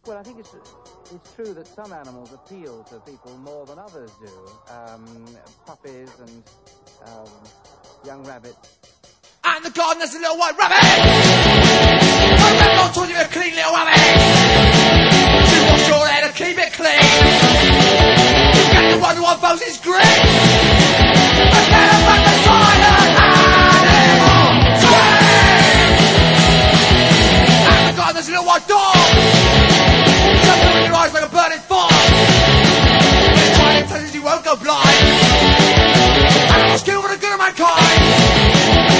Well, I think it's true that some animals appeal to people more than others do. Puppies and young rabbits. And the gardener's a little white rabbit! My rabbit told you a clean little rabbit! You wash your head and keep it clean! You get the one bows is green! And then about the silent animal scream! And the gardener's a little white dog! Something in your eyes like a burning fire! It's trying to tell you won't go blind! Animals kill for the good of mankind!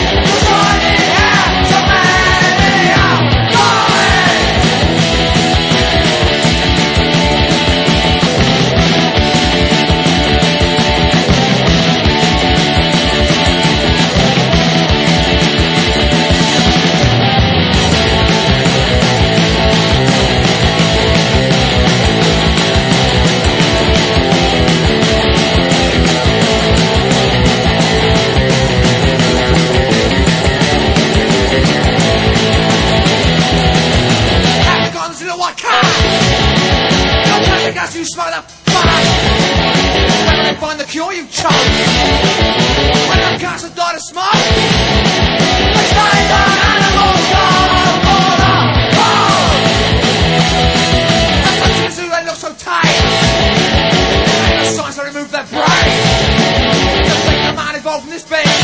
You smell that fire. When they find the cure, you choke. When the cats have died of smoke, they say the animals go for the hole. That's the zoo, they look so tame. And the science, they remove their brain. Just think the man involved in this being.